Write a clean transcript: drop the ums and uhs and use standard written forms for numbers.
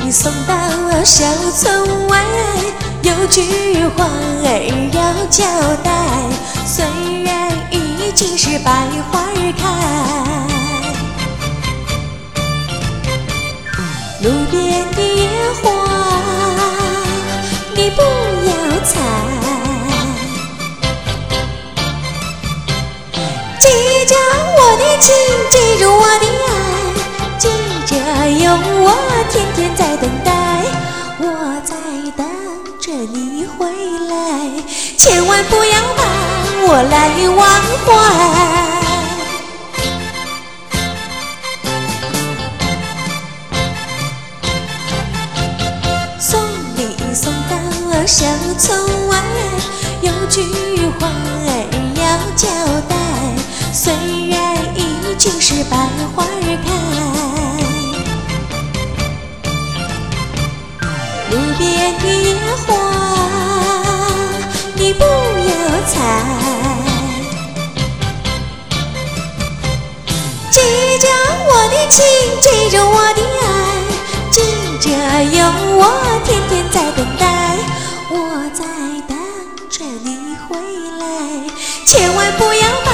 送到小村外，有句话儿要交代。虽然已经是百花开，路边的野花你不要采，记着我的情，记住我的爱，记着有我天天在等待，我在等着你回来，千万不要把我来忘怀。送你送到小村外，有句话儿要交代。虽然已经是百花开，路边的野花你不要采，记着我的情，记着我的爱，记着有我天天在等待，我在等着你回来，千万不要把